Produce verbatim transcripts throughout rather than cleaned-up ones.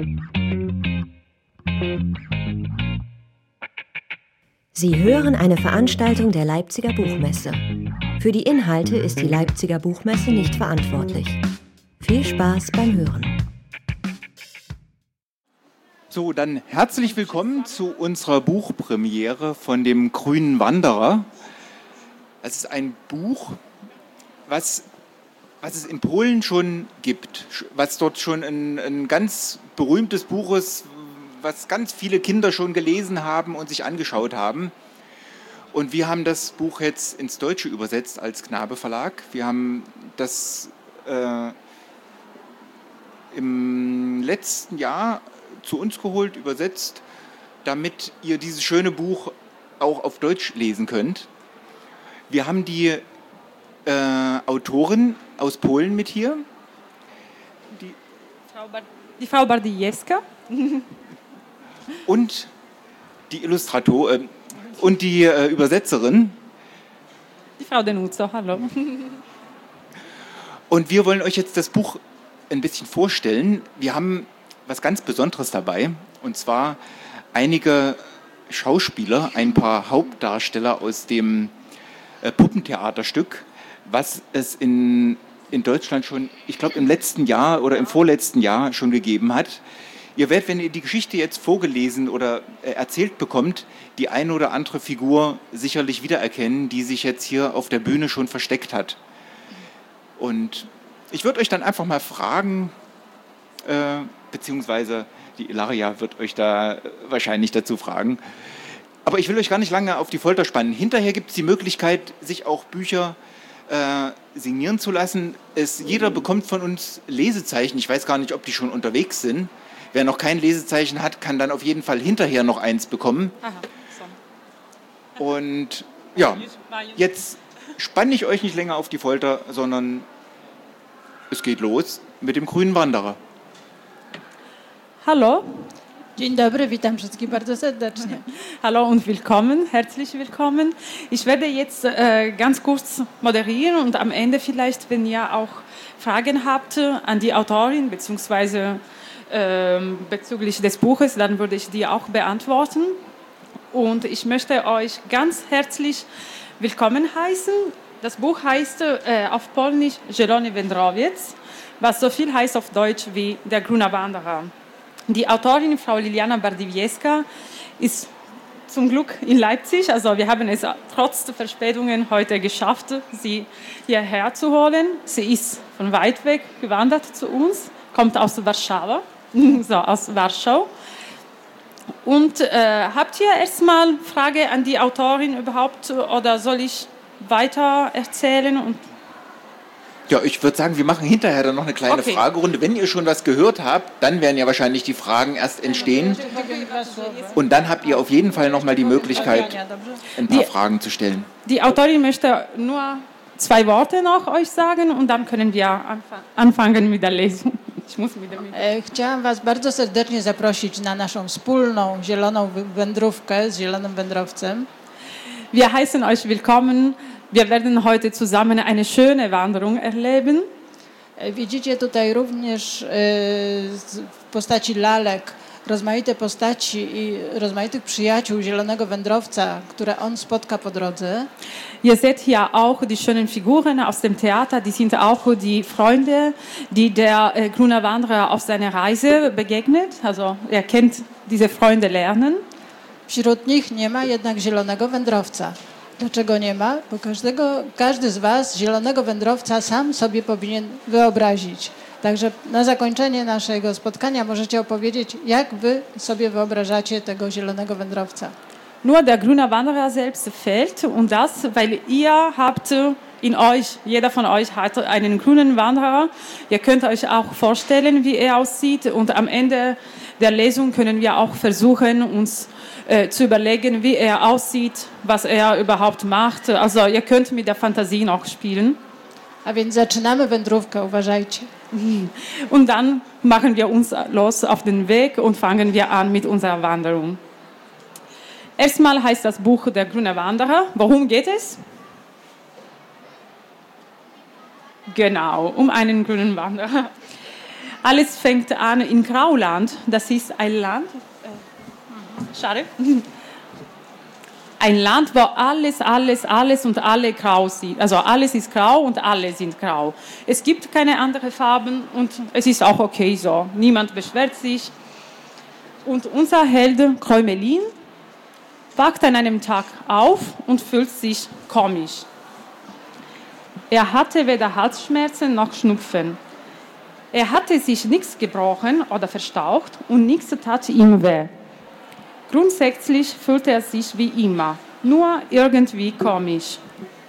Sie hören eine Veranstaltung der Leipziger Buchmesse. Für die Inhalte ist die Leipziger Buchmesse nicht verantwortlich. Viel Spaß beim Hören. So, dann herzlich willkommen zu unserer Buchpremiere von dem Grünen Wanderer. Es ist ein Buch, was, was es in Polen schon gibt, was dort schon ein, ein ganz berühmtes Buch ist, was ganz viele Kinder schon gelesen haben und sich angeschaut haben. Und wir haben das Buch jetzt ins Deutsche übersetzt als Knabe Verlag. Wir haben das äh, im letzten Jahr zu uns geholt, übersetzt, damit ihr dieses schöne Buch auch auf Deutsch lesen könnt. Wir haben die äh, Autorin aus Polen mit hier. Die Frau, Bar- die Frau Bardiejewska. Und die Illustratorin äh, und die äh, Übersetzerin. Die Frau Denuzzo, hallo. Und wir wollen euch jetzt das Buch ein bisschen vorstellen. Wir haben was ganz Besonderes dabei, und zwar einige Schauspieler, ein paar Hauptdarsteller aus dem äh, Puppentheaterstück, was es in, in Deutschland schon, ich glaube im letzten Jahr oder im vorletzten Jahr schon gegeben hat. Ihr werdet, wenn ihr die Geschichte jetzt vorgelesen oder äh, erzählt bekommt, die eine oder andere Figur sicherlich wiedererkennen, die sich jetzt hier auf der Bühne schon versteckt hat. Und ich würde euch dann einfach mal fragen, äh, beziehungsweise die Ilaria wird euch da wahrscheinlich dazu fragen. Aber ich will euch gar nicht lange auf die Folter spannen. Hinterher gibt es die Möglichkeit, sich auch Bücher äh, signieren zu lassen. Es, jeder bekommt von uns Lesezeichen. Ich weiß gar nicht, ob die schon unterwegs sind. Wer noch kein Lesezeichen hat, kann dann auf jeden Fall hinterher noch eins bekommen. Aha, so. Und ja, jetzt spanne ich euch nicht länger auf die Folter, sondern es geht los mit dem Grünen Wanderer. Hallo. Dzień dobry, witam wszystkich bardzo serdecznie. Hallo und willkommen, herzlich willkommen. Ich werde jetzt äh, ganz kurz moderieren und am Ende vielleicht, wenn ihr auch Fragen habt an die Autorin bzw. äh, bezüglich des Buches, dann würde ich die auch beantworten. Und ich möchte euch ganz herzlich willkommen heißen. Das Buch heißt äh, auf Polnisch Zielony Wędrowiec, was so viel heißt auf Deutsch wie Der grüne Wanderer. Die Autorin, Frau Liliana Bardiejewska, ist zum Glück in Leipzig. Also wir haben es trotz der Verspätungen heute geschafft, sie hierher zu holen. Sie ist von weit weg gewandert zu uns, kommt aus Warschau, so aus Warschau. Und äh, habt ihr erstmal Frage an die Autorin überhaupt oder soll ich weiter erzählen? Und Ja, ich würde sagen, wir machen hinterher dann noch eine kleine Okay. Fragerunde. Wenn ihr schon was gehört habt, dann werden ja wahrscheinlich die Fragen erst entstehen. Und dann habt ihr auf jeden Fall noch mal die Möglichkeit, ein paar Die- Fragen zu stellen. die Autorin möchte nur zwei Worte noch euch sagen und dann können wir anfa- anfangen mit der Lesung. Ich muss mit der E, Chciałam Was bardzo serdecznie zaprosić na naszą wspólną zieloną wy- wędrówkę z Zielonym Wędrowcem. Wir heißen euch willkommen. Wir werden heute zusammen eine schöne Wanderung erleben. E, Widzicie tutaj również e, z- w postaci lalek rozmaite postaci i rozmaitych przyjaciół Zielonego Wędrowca, które on spotka po drodze. Ihr seht hier auch die schönen Figuren aus dem Theater. Die sind auch die Freunde, die der äh, grüne Wanderer auf seiner Reise begegnet. Also er kennt diese Freunde lernen. Wśród nich nie ma jednak Zielonego Wędrowca. Dlaczego nie ma? Bo każdego, każdy z Was Zielonego Wędrowca sam sobie powinien wyobrazić. Także na zakończenie naszego spotkania możecie opowiedzieć, jak Wy sobie wyobrażacie tego Zielonego Wędrowca. Nur der grüne Wanderer selbst fehlt und das, weil ihr habt in euch, jeder von euch hat einen grünen Wanderer. Ihr könnt euch auch vorstellen, wie er aussieht und am Ende der Lesung können wir auch versuchen, uns äh, zu überlegen, wie er aussieht, was er überhaupt macht. Also ihr könnt mit der Fantasie noch spielen. A więc zaczynamy wędrówkę, uważajcie. Und dann machen wir uns los auf den Weg und fangen wir an mit unserer Wanderung. Erstmal heißt das Buch Der grüne Wanderer. Worum geht es? Genau, um einen grünen Wanderer. Alles fängt an in Grauland. Das ist ein Land, äh, schade, ein Land, wo alles, alles, alles und alle grau sind. Also alles ist grau und alle sind grau. Es gibt keine anderen Farben und es ist auch okay so. Niemand beschwert sich. Und unser Held Kräumelin wacht an einem Tag auf und fühlt sich komisch. Er hatte weder Halsschmerzen noch Schnupfen. Er hatte sich nichts gebrochen oder verstaucht und nichts tat ihm weh. Grundsätzlich fühlte er sich wie immer, nur irgendwie komisch.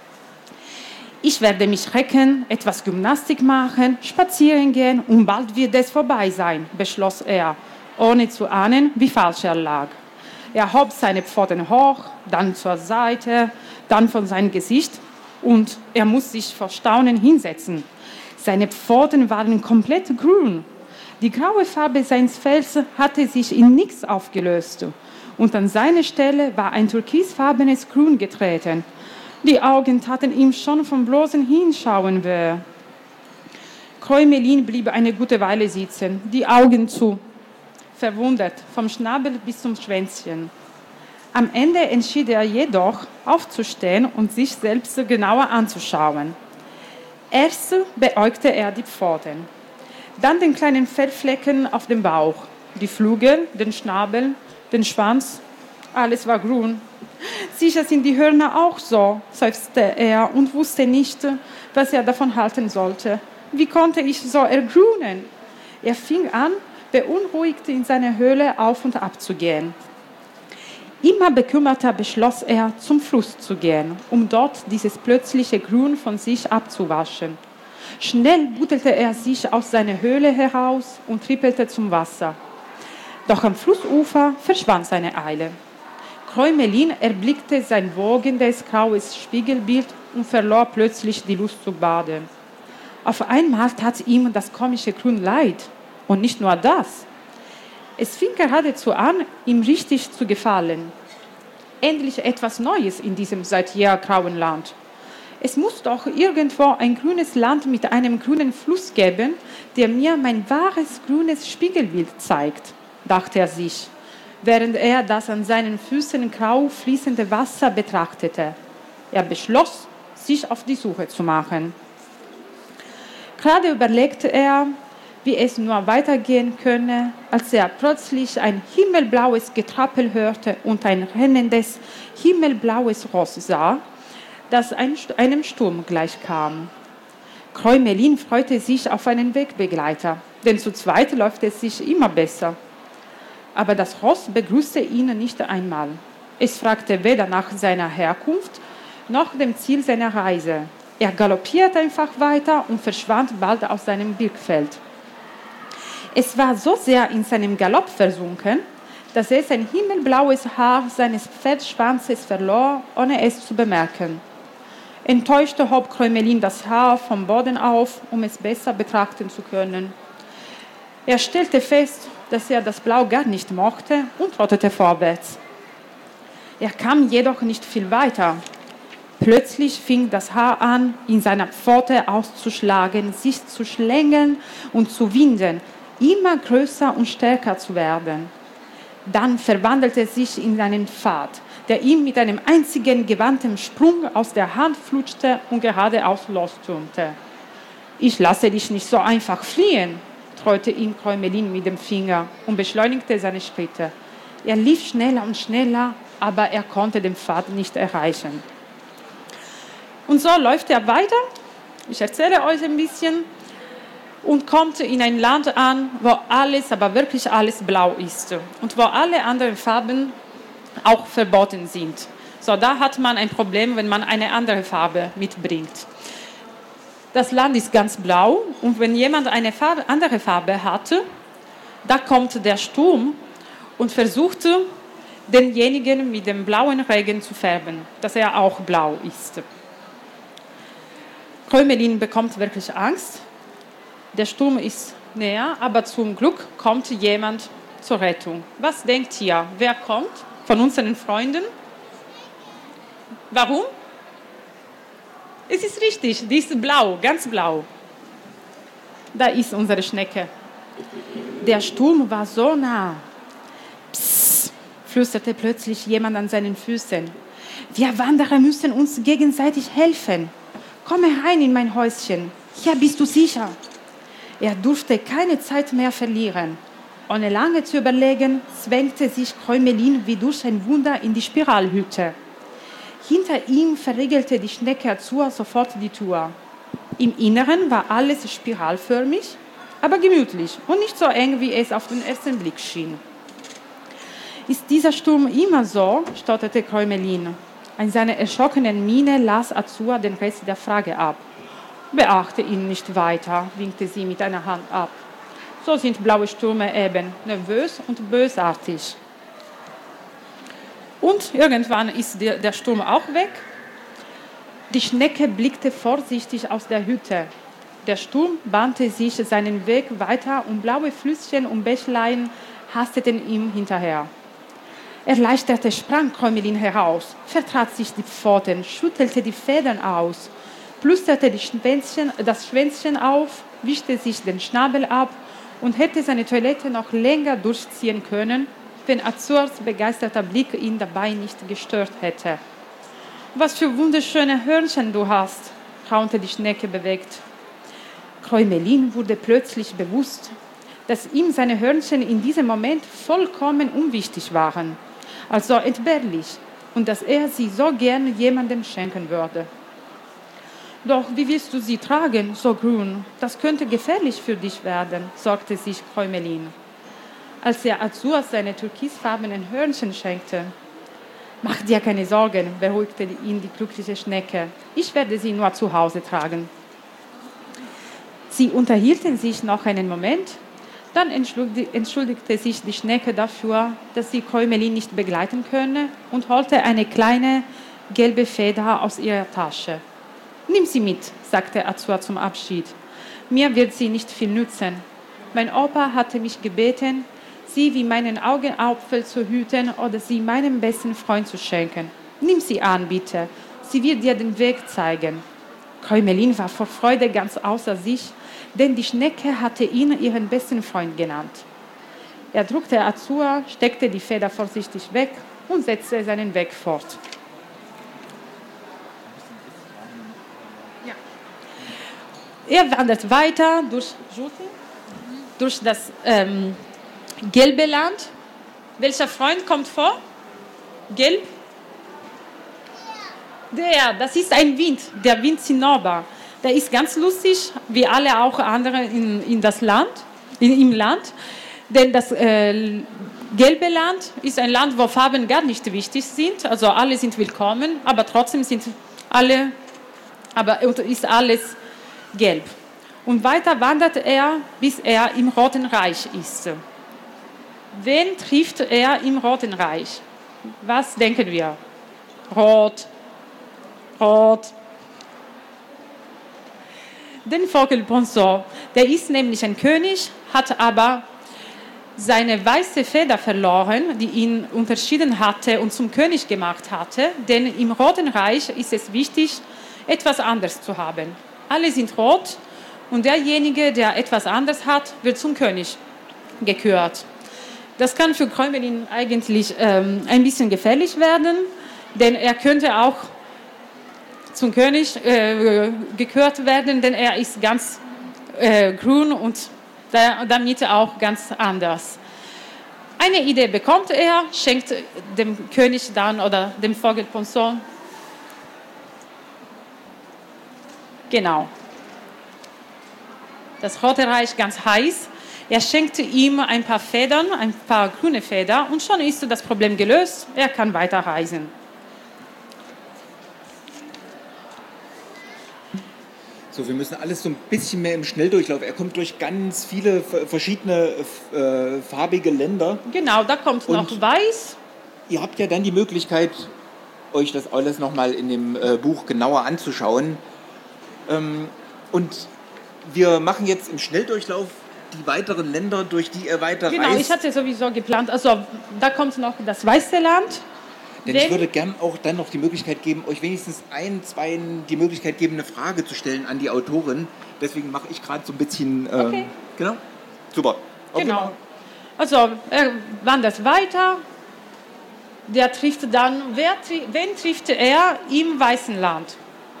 Ich werde mich recken, etwas Gymnastik machen, spazieren gehen und bald wird es vorbei sein, beschloss er, ohne zu ahnen, wie falsch er lag. Er hob seine Pfoten hoch, dann zur Seite, dann von seinem Gesicht und er muss sich vor Staunen hinsetzen. Seine Pfoten waren komplett grün. Die graue Farbe seines Fells hatte sich in nichts aufgelöst. Und an seine Stelle war ein türkisfarbenes Grün getreten. Die Augen taten ihm schon vom bloßen Hinschauen weh. Kräumelin blieb eine gute Weile sitzen, die Augen zu, verwundert, vom Schnabel bis zum Schwänzchen. Am Ende entschied er jedoch, aufzustehen und sich selbst genauer anzuschauen. Erst beäugte er die Pfoten, dann den kleinen Fellflecken auf dem Bauch, die Flügel, den Schnabel, den Schwanz, alles war grün. Sicher sind die Hörner auch so, seufzte er und wusste nicht, was er davon halten sollte. Wie konnte ich so ergrünen? Er fing an, beunruhigt in seiner Höhle auf und ab zu gehen. Immer bekümmerter beschloss er, zum Fluss zu gehen, um dort dieses plötzliche Grün von sich abzuwaschen. Schnell buddelte er sich aus seiner Höhle heraus und trippelte zum Wasser. Doch am Flussufer verschwand seine Eile. Kräumelin erblickte sein wogendes graues Spiegelbild und verlor plötzlich die Lust zu baden. Auf einmal tat ihm das komische Grün leid. Und nicht nur das. Es fing geradezu an, ihm richtig zu gefallen. Endlich etwas Neues in diesem seit jeher grauen Land. Es muss doch irgendwo ein grünes Land mit einem grünen Fluss geben, der mir mein wahres grünes Spiegelbild zeigt, dachte er sich, während er das an seinen Füßen grau fließende Wasser betrachtete. Er beschloss, sich auf die Suche zu machen. Gerade überlegte er, wie es nur weitergehen könne, als er plötzlich ein himmelblaues Getrappel hörte und ein rennendes, himmelblaues Ross sah, das einem Sturm gleichkam. Kräumelin freute sich auf einen Wegbegleiter, denn zu zweit läuft es sich immer besser. Aber das Ross begrüßte ihn nicht einmal. Es fragte weder nach seiner Herkunft noch dem Ziel seiner Reise. Er galoppierte einfach weiter und verschwand bald aus seinem Blickfeld. Es war so sehr in seinem Galopp versunken, dass es ein himmelblaues Haar seines Pferdschwanzes verlor, ohne es zu bemerken. Enttäuscht hob Kräumelin das Haar vom Boden auf, um es besser betrachten zu können. Er stellte fest, dass er das Blau gar nicht mochte und trottete vorwärts. Er kam jedoch nicht viel weiter. Plötzlich fing das Haar an, in seiner Pfote auszuschlagen, sich zu schlängeln und zu winden, immer größer und stärker zu werden. Dann verwandelte es sich in einen Pfad, der ihm mit einem einzigen gewandten Sprung aus der Hand flutschte und geradeaus lostürmte. »Ich lasse dich nicht so einfach fliehen«, trollte ihm Kräumelin mit dem Finger und beschleunigte seine Schritte. Er lief schneller und schneller, aber er konnte den Pfad nicht erreichen. Und so läuft er weiter, ich erzähle euch ein bisschen, und kommt in ein Land an, wo alles, aber wirklich alles blau ist und wo alle anderen Farben auch verboten sind. So, da hat man ein Problem, wenn man eine andere Farbe mitbringt. Das Land ist ganz blau und wenn jemand eine Farbe, andere Farbe hatte, da kommt der Sturm und versucht, denjenigen mit dem blauen Regen zu färben, dass er auch blau ist. Kräumelin bekommt wirklich Angst. Der Sturm ist näher, aber zum Glück kommt jemand zur Rettung. Was denkt ihr? Wer kommt von unseren Freunden? Warum? Es ist richtig, die ist blau, ganz blau. Da ist unsere Schnecke. Der Sturm war so nah. Psst, flüsterte plötzlich jemand an seinen Füßen. Wir Wanderer müssen uns gegenseitig helfen. Komm herein in mein Häuschen. Hier bist du sicher. Er durfte keine Zeit mehr verlieren. Ohne lange zu überlegen, zwängte sich Kräumelin wie durch ein Wunder in die Spiralhütte. Hinter ihm verriegelte die Schnecke Azur sofort die Tür. Im Inneren war alles spiralförmig, aber gemütlich und nicht so eng, wie es auf den ersten Blick schien. Ist dieser Sturm immer so? Stotterte Kräumelin. An seiner erschrockenen Miene las Azur den Rest der Frage ab. Beachte ihn nicht weiter, winkte sie mit einer Hand ab. So sind blaue Stürme eben, nervös und bösartig. Und irgendwann ist der, der Sturm auch weg. Die Schnecke blickte vorsichtig aus der Hütte. Der Sturm bahnte sich seinen Weg weiter und blaue Flüsschen und Bächlein hasteten ihm hinterher. Erleichtert sprang Kräumelin heraus, vertrat sich die Pfoten, schüttelte die Federn aus, plusterte die Schwänzchen, das Schwänzchen auf, wischte sich den Schnabel ab und hätte seine Toilette noch länger durchziehen können, wenn Azurs begeisterter Blick ihn dabei nicht gestört hätte. »Was für wunderschöne Hörnchen du hast«, raunte die Schnecke bewegt. Kräumelin wurde plötzlich bewusst, dass ihm seine Hörnchen in diesem Moment vollkommen unwichtig waren, also entbehrlich, und dass er sie so gern jemandem schenken würde. »Doch wie willst du sie tragen, so grün? Das könnte gefährlich für dich werden«, sorgte sich Kräumelin. Als er Azur seine türkisfarbenen Hörnchen schenkte. »Mach dir keine Sorgen«, beruhigte ihn die glückliche Schnecke. »Ich werde sie nur zu Hause tragen.« Sie unterhielten sich noch einen Moment, dann entschuldigte sich die Schnecke dafür, dass sie Kräumelin nicht begleiten könne und holte eine kleine gelbe Feder aus ihrer Tasche. »Nimm sie mit«, sagte Azur zum Abschied. »Mir wird sie nicht viel nützen. Mein Opa hatte mich gebeten, sie wie meinen Augenapfel zu hüten oder sie meinem besten Freund zu schenken. Nimm sie an, bitte. Sie wird dir den Weg zeigen.« Kräumelin war vor Freude ganz außer sich, denn die Schnecke hatte ihn ihren besten Freund genannt. Er drückte Azur, steckte die Feder vorsichtig weg und setzte seinen Weg fort. Ja. Er wandert weiter durch, durch das ähm, gelbe Land. Welcher Freund kommt vor? Gelb? Der, das ist ein Wind, der Wind Zinnober. Der ist ganz lustig, wie alle auch anderen in, in das Land, in, im Land. Denn das äh, gelbe Land ist ein Land, wo Farben gar nicht wichtig sind. Also alle sind willkommen, aber trotzdem sind alle, aber ist alles gelb. Und weiter wandert er, bis er im Roten Reich ist. Wen trifft er im Roten Reich? Was denken wir? Rot, Rot. Den Vogel Ponceau, der ist nämlich ein König, hat aber seine weiße Feder verloren, die ihn unterschieden hatte und zum König gemacht hatte. Denn im Roten Reich ist es wichtig, etwas anderes zu haben. Alle sind rot und derjenige, der etwas anderes hat, wird zum König gekürt. Das kann für Kräumelin eigentlich ähm, ein bisschen gefährlich werden, denn er könnte auch zum König äh, gekürt werden, denn er ist ganz äh, grün und da, damit auch ganz anders. Eine Idee bekommt er, schenkt dem König dann oder dem Vogel Ponceau. Genau. Das Rote Reich ganz heiß. Er schenkte ihm ein paar Federn, ein paar grüne Federn und schon ist das Problem gelöst. Er kann weiterreisen. So, wir müssen alles so ein bisschen mehr im Schnelldurchlauf. Er kommt durch ganz viele verschiedene äh, farbige Länder. Genau, da kommt noch und Weiß. Ihr habt ja dann die Möglichkeit, euch das alles nochmal in dem äh, Buch genauer anzuschauen. Ähm, und wir machen jetzt im Schnelldurchlauf die weiteren Länder, durch die ihr weiter genau, reist. Ich hatte sowieso geplant. Also da kommt noch das Weiße Land. Denn ich würde gern auch dann noch die Möglichkeit geben, euch wenigstens ein, zwei die Möglichkeit geben, eine Frage zu stellen an die Autorin. Deswegen mache ich gerade so ein bisschen... Ähm, okay. Genau. Super. Okay, genau. mal. Also er wandert weiter. Der trifft dann, wer, wen trifft er im Weißen Land?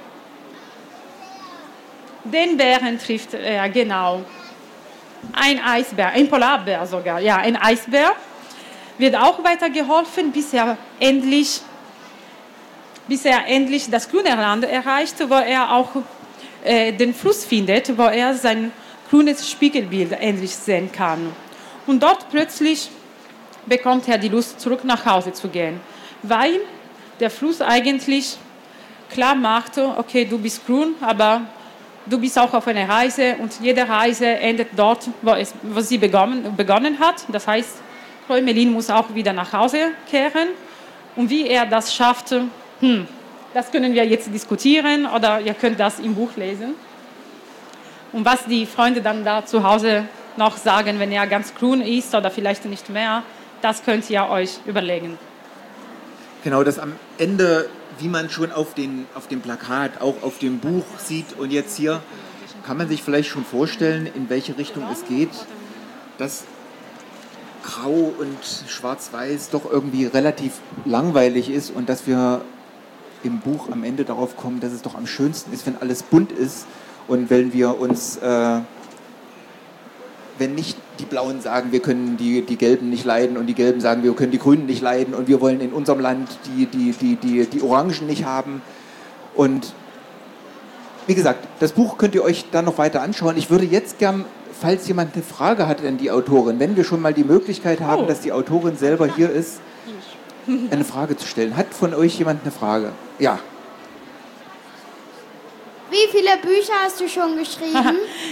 Den Bären trifft er, genau. Ein Eisbär, ein Polarbär sogar, ja, ein Eisbär. Wird auch weitergeholfen, bis er endlich, bis er endlich das grüne Land erreicht, wo er auch äh, den Fluss findet, wo er sein grünes Spiegelbild endlich sehen kann. Und dort plötzlich bekommt er die Lust, zurück nach Hause zu gehen, weil der Fluss eigentlich klar macht, okay, du bist grün, aber du bist auch auf einer Reise und jede Reise endet dort, wo, es, wo sie begonnen, begonnen hat. Das heißt, Creux-Melin muss auch wieder nach Hause kehren. Und wie er das schafft, hm, das können wir jetzt diskutieren oder ihr könnt das im Buch lesen. Und was die Freunde dann da zu Hause noch sagen, wenn er ganz grün ist oder vielleicht nicht mehr, das könnt ihr euch überlegen. Genau, das am Ende, wie man schon auf, den, auf dem Plakat, auch auf dem Buch sieht und jetzt hier, kann man sich vielleicht schon vorstellen, in welche Richtung es geht, dass Grau und Schwarz-Weiß doch irgendwie relativ langweilig ist und dass wir im Buch am Ende darauf kommen, dass es doch am schönsten ist, wenn alles bunt ist und wenn wir uns, äh, wenn nicht die Blauen sagen, wir können die, die Gelben nicht leiden und die Gelben sagen, wir können die Grünen nicht leiden und wir wollen in unserem Land die, die, die, die, die Orangen nicht haben. Und wie gesagt, das Buch könnt ihr euch dann noch weiter anschauen. Ich würde jetzt gern, falls jemand eine Frage hat an die Autorin, wenn wir schon mal die Möglichkeit haben, oh. dass die Autorin selber hier ist, eine Frage zu stellen. Hat von euch jemand eine Frage? Ja. Wie viele Bücher hast du schon geschrieben?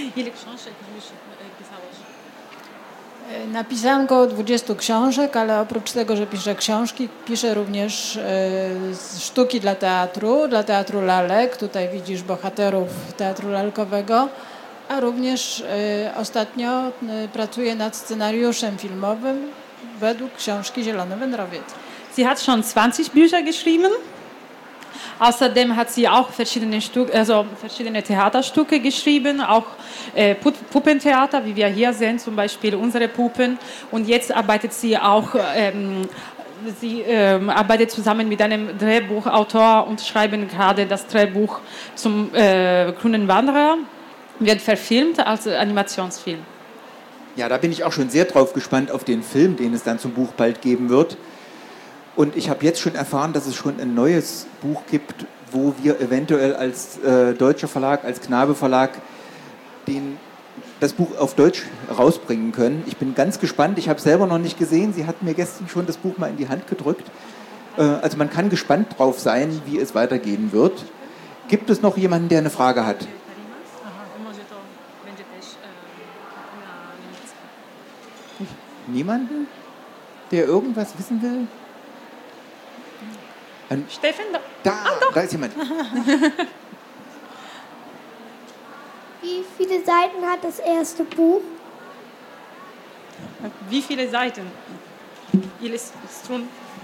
Napisałam około dwudziestu książek, ale oprócz tego, że piszę książki, piszę również e, sztuki dla teatru, dla teatru lalek. Tutaj widzisz bohaterów teatru lalkowego, a również e, ostatnio e, pracuję nad scenariuszem filmowym według książki Zielony Wędrowiec. Sie hat schon zwanzig Bücher geschrieben. Außerdem hat sie auch verschiedene, Stück, also verschiedene Theaterstücke geschrieben, auch äh, Puppentheater, wie wir hier sehen, zum Beispiel unsere Puppen. Und jetzt arbeitet sie auch, ähm, sie ähm, arbeitet zusammen mit einem Drehbuchautor und schreiben gerade das Drehbuch zum äh, Grünen Wanderer. Wird verfilmt als Animationsfilm. Ja, da bin ich auch schon sehr drauf gespannt auf den Film, den es dann zum Buch bald geben wird. Und ich habe jetzt schon erfahren, dass es schon ein neues Buch gibt, wo wir eventuell als äh, deutscher Verlag, als Knabe Verlag, den, das Buch auf Deutsch rausbringen können. Ich bin ganz gespannt. Ich habe es selber noch nicht gesehen. Sie hat mir gestern schon das Buch mal in die Hand gedrückt. Äh, also man kann gespannt drauf sein, wie es weitergehen wird. Gibt es noch jemanden, der eine Frage hat? Niemanden, der irgendwas wissen will? Ein Steffen, da, da, ah, da ist jemand. Wie viele Seiten hat das erste Buch? Wie viele Seiten? Ile stron?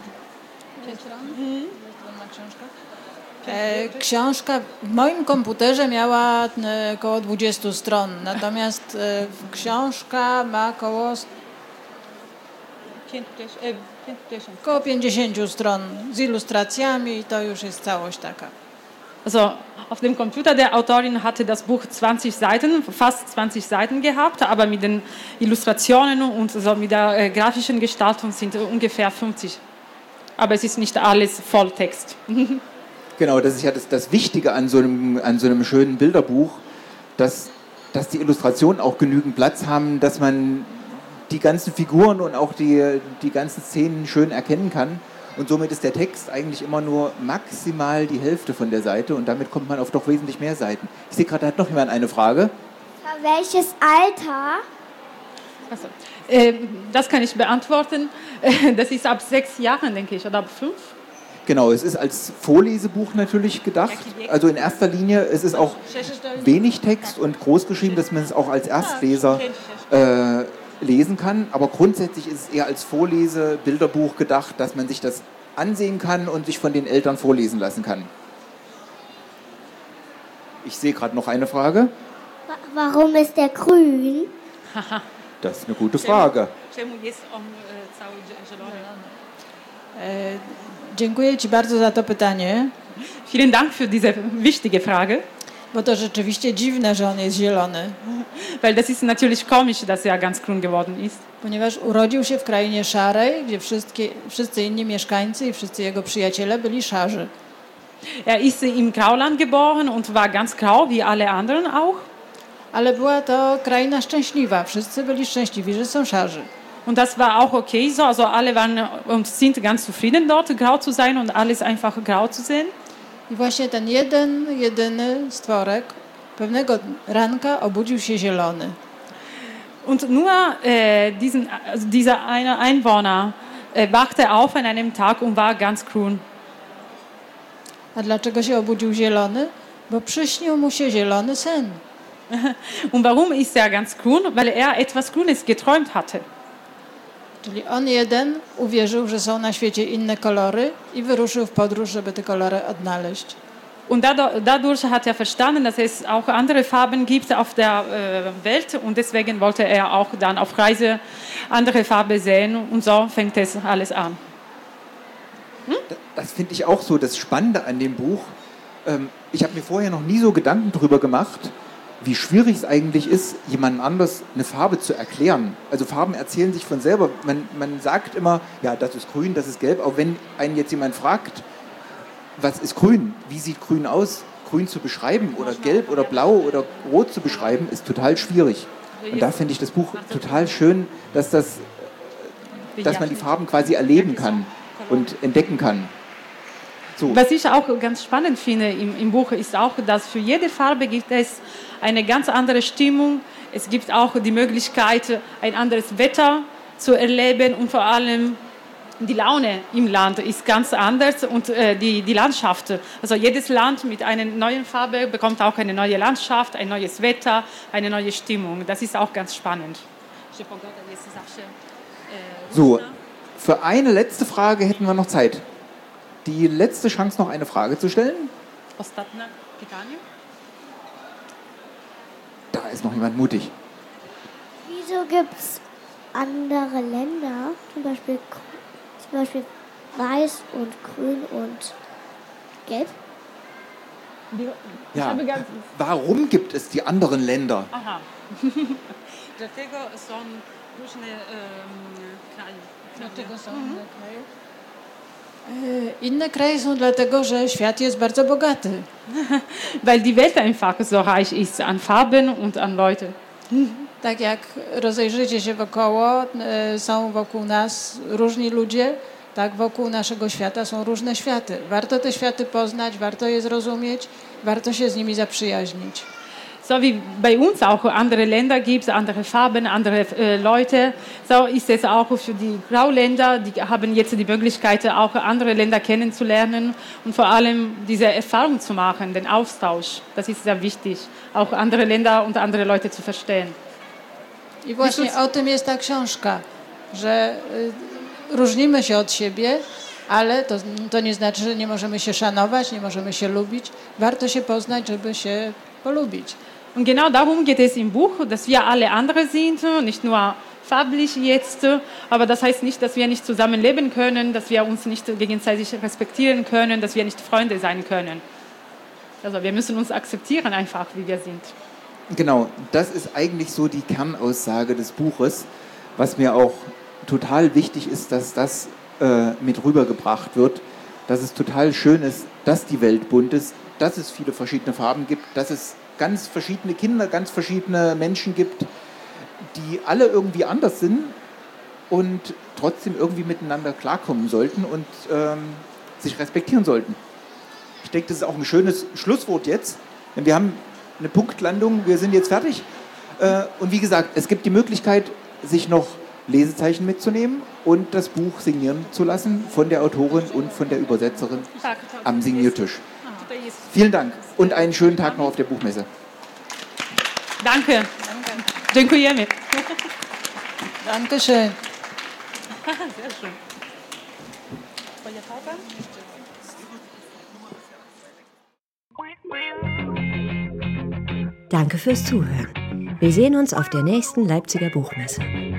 E, książka w moim komputerze miała e, około dwudziestu stron, natomiast e, książka ma około około pięćdziesięciu stron z ilustracjami i to już jest całość taka. Also auf dem Computer der Autorin hatte das Buch zwanzig Seiten, fast zwanzig Seiten gehabt, aber mit den Illustrationen und so mit der äh, grafischen Gestaltung sind ungefähr fünfzig. Aber es ist nicht alles Volltext. Genau, das ist ja das, das Wichtige an so, einem, an so einem schönen Bilderbuch, dass, dass die Illustrationen auch genügend Platz haben, dass man die ganzen Figuren und auch die, die ganzen Szenen schön erkennen kann. Und somit ist der Text eigentlich immer nur maximal die Hälfte von der Seite und damit kommt man auf doch wesentlich mehr Seiten. Ich sehe gerade, da hat noch jemand eine Frage. Welches Alter? Also, äh, das kann ich beantworten. Das ist ab sechs Jahren, denke ich, oder ab fünf. Genau, es ist als Vorlesebuch natürlich gedacht. Also in erster Linie, es ist auch wenig Text und groß geschrieben, dass man es auch als Erstleser äh, lesen kann, aber grundsätzlich ist es eher als Vorlese-Bilderbuch gedacht, dass man sich das ansehen kann und sich von den Eltern vorlesen lassen kann. Ich sehe gerade noch eine Frage. Warum ist der grün? Das ist eine gute Frage. E, Dziękuję Ci bardzo za to pytanie, Vielen Dank für diese wichtige Frage, bo to rzeczywiście dziwne, że on jest zielony, weil das ist natürlich komisch, dass er ganz grün geworden ist. ponieważ urodził się w krainie szarej, gdzie wszystkie, wszyscy inni mieszkańcy i wszyscy jego przyjaciele byli szarzy. Er ist im Grauland geboren und war ganz grau, wie alle anderen auch. Ale była to kraina szczęśliwa, wszyscy byli szczęśliwi, że są szarzy. Und das war auch okay so, also alle waren und sind ganz zufrieden dort, grau zu sein und alles einfach grau zu sehen. I właśnie ten jeden, jedyny stworek pewnego ranka obudził się zielony. Und nur äh, diesen, also dieser eine Einwohner äh, wachte auf an einem Tag und war ganz grün. A dlaczego się obudził zielony? Bo przyśnił mu się zielony sen. Und warum ist er ganz grün? Weil er etwas Grünes geträumt hatte. Czyli on jeden uwierzył, że są na świecie inne kolory i wyruszył w podróż, żeby te kolory odnaleźć. Und dadurch hat er verstanden, dass es auch andere Farben gibt auf der äh, Welt und deswegen wollte er auch dann auf Reise andere Farben sehen und so fängt es alles an. Hm? Das finde ich auch so das Spannende an dem Buch. Ähm, ich habe mir vorher noch nie so Gedanken drüber gemacht, wie schwierig es eigentlich ist, jemandem anders eine Farbe zu erklären. Also Farben erzählen sich von selber. Man, man sagt immer, ja, das ist grün, das ist gelb. Auch wenn einen jetzt jemand fragt, was ist grün? Wie sieht grün aus? Grün zu beschreiben oder gelb oder blau oder rot zu beschreiben, ist total schwierig. Und da finde ich das Buch total schön, dass, das, dass man die Farben quasi erleben kann und entdecken kann. So. Was ich auch ganz spannend finde im, im Buch ist auch, dass für jede Farbe gibt es eine ganz andere Stimmung. Es gibt auch die Möglichkeit, ein anderes Wetter zu erleben und vor allem die Laune im Land ist ganz anders und äh, die, die Landschaft. Also jedes Land mit einer neuen Farbe bekommt auch eine neue Landschaft, ein neues Wetter, eine neue Stimmung. Das ist auch ganz spannend. So, für eine letzte Frage hätten wir noch Zeit. Die letzte Chance, noch eine Frage zu stellen. Da ist noch jemand mutig. Wieso gibt es andere Länder, zum Beispiel, zum Beispiel weiß und grün und gelb? Ja, warum gibt es die anderen Länder? Aha. Dlatego są różne kraje. Dlaczego są inne kraje? Inne kraje są dlatego, że świat jest bardzo bogaty. Weil die Welt einfach so reich ist an Farben und an Leute. Tak jak rozejrzycie się wokoło, są wokół nas różni ludzie, tak wokół naszego świata są różne światy. Warto te światy poznać, warto je zrozumieć, warto się z nimi zaprzyjaźnić. So wie bei uns auch andere Länder gibt, andere Farben, andere äh, Leute, so ist es auch für die Grauländer, die haben jetzt die Möglichkeit, auch andere Länder kennenzulernen und vor allem diese Erfahrung zu machen, den Austausch. Das ist sehr wichtig, auch andere Länder und andere Leute zu verstehen. I właśnie o tym jest ta książka, że y, różnimy się od siebie, ale to, to nie znaczy, że nie możemy się szanować, nie możemy się lubić. Warto się poznać, żeby się polubić. Und genau darum geht es im Buch, dass wir alle andere sind, nicht nur farblich jetzt, aber das heißt nicht, dass wir nicht zusammenleben können, dass wir uns nicht gegenseitig respektieren können, dass wir nicht Freunde sein können. Also wir müssen uns akzeptieren einfach, wie wir sind. Genau, das ist eigentlich so die Kernaussage des Buches, was mir auch total wichtig ist, dass das äh, mit rübergebracht wird, dass es total schön ist, dass die Welt bunt ist, dass es viele verschiedene Farben gibt, dass es ganz verschiedene Kinder, ganz verschiedene Menschen gibt, die alle irgendwie anders sind und trotzdem irgendwie miteinander klarkommen sollten und ähm, sich respektieren sollten. Ich denke, das ist auch ein schönes Schlusswort jetzt, denn wir haben eine Punktlandung, wir sind jetzt fertig. Äh, und wie gesagt, es gibt die Möglichkeit, sich noch Lesezeichen mitzunehmen und das Buch signieren zu lassen von der Autorin und von der Übersetzerin am Signiertisch. Vielen Dank und einen schönen Tag noch auf der Buchmesse. Danke. Dziękujemy. Danke schön. Sehr schön. Twoja Farbe? Danke fürs Zuhören. Wir sehen uns auf der nächsten Leipziger Buchmesse.